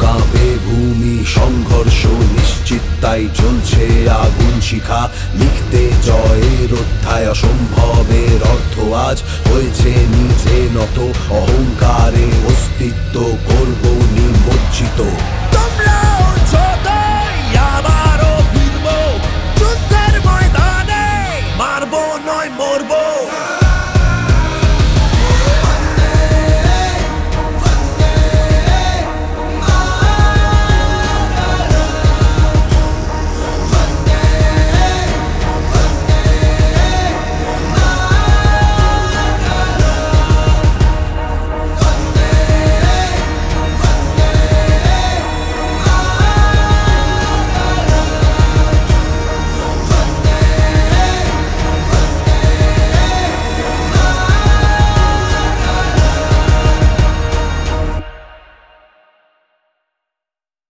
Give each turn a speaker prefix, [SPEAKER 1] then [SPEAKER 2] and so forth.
[SPEAKER 1] কাঁপে ভূমি, সংঘর্ষ নিশ্চিত, তাই চলছে আগুন শিখা। লিখতে জয়ের অধ্যায়, অসম্ভবের অর্থ আজ হয়েছে নিজে নত। অহংকারে অস্তিত্ব করব নিমজ্জিত। তোমরাও যত